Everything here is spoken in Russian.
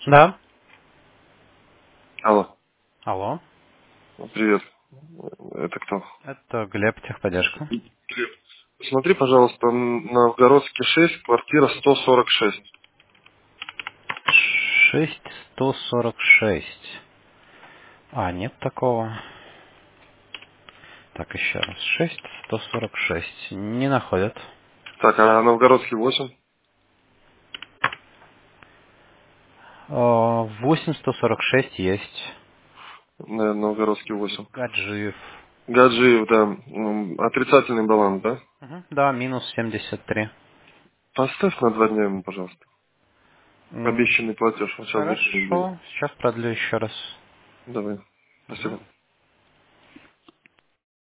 Да. Алло, Алло. привет. Это кто? Это Глеб, техподдержка. Привет. Смотри, пожалуйста, на Новгородский 6, квартира 146. 6146. А, нет такого. Так, еще раз. 6146. Не находят. Так, а Новгородский 8? 8146 есть. Новгородский 8. Гаджиев. Гаджиев, да. Отрицательный баланс, да? Да, минус 73. Поставь на 2 дня ему, пожалуйста. М, Обещанный платеж. Он сейчас закинет деньги. Хорошо. Сейчас продлю еще раз. Давай. Мгм. Спасибо.